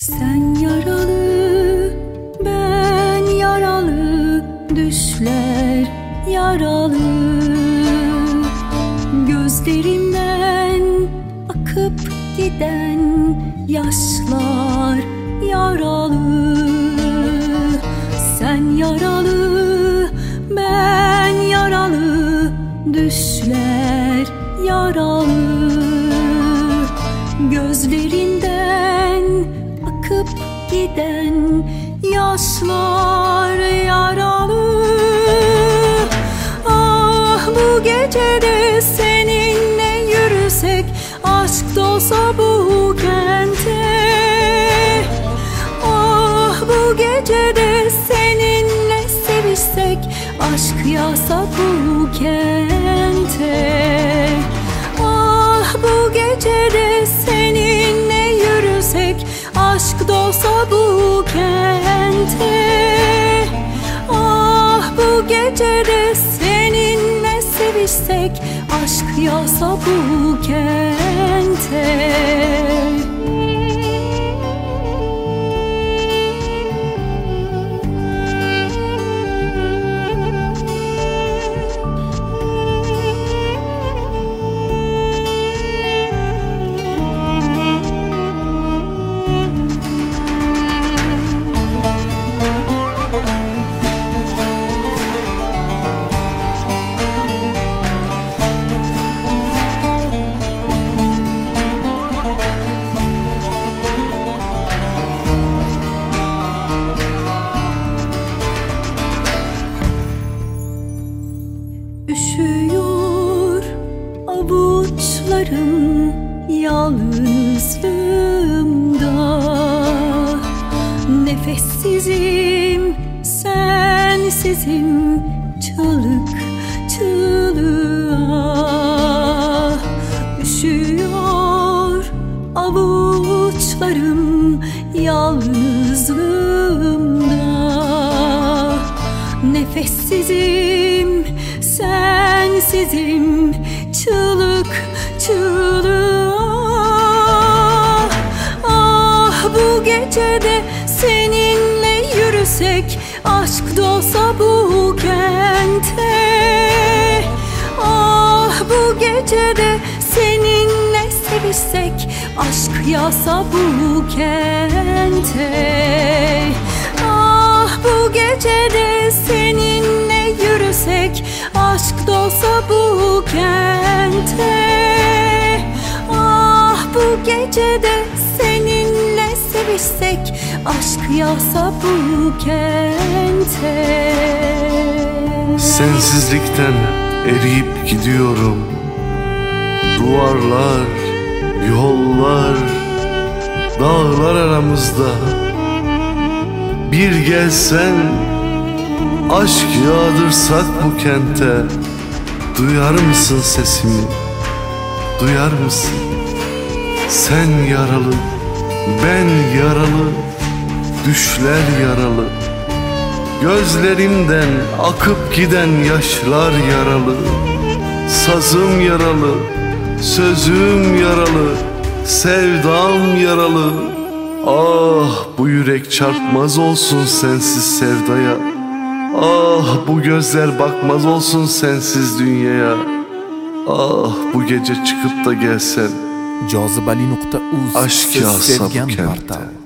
Sen yaralı, ben yaralı, düşler yaralı. Gözlerimden akıp giden yaşlar yaralı. Sen yaralı, ben yaralı, düşler yaralı. Gözlerinden akıp giden yaşlar yaralı. Ah, bu gecede seninle yürüsek, aşk dolsa bu kente. Ah, bu gecede seninle sevişsek, aşk yağsa bu kente. Ah, bu gecede seninle yürüsek, aşk dolsa bu kente. Ah, bu gecede seninle sevişsek, aşk yağsa bu kente. Üşüyor avuçlarım yalnızlığımda. Nefessizim, sensizim, çığlık çığlığa. Üşüyor avuçlarım yalnızlığımda. Nefessizim, sensizim, çığlık çığlığa. Ah, bu gecede seninle yürüsek, aşk dolsa bu kente. Ah, bu gecede seninle sevişsek, aşk yağsa bu kente. Ah, bu gecede seninle yürüsek, aşk dolsa bu kente. Ah, bu gecede seninle sevişsek, aşk yağsa bu kente. Sensizlikten eriyip gidiyorum. Duvarlar, yollar, dağlar aramızda. Bir gelsen, aşk yağdırsak bu kente. Duyar mısın sesimi? Duyar mısın? Sen yaralı, ben yaralı, düşler yaralı. Gözlerimden akıp giden yaşlar yaralı. Sazım yaralı, sözüm yaralı, sevdam yaralı. Ah, bu yürek çarpmaz olsun sensiz sevdaya. Ah, bu gözler bakmaz olsun sensiz dünyaya. Ah, bu gece çıkıp da gelsen, Jozibali.uz aşk yağsa bu sevgan kente. portal.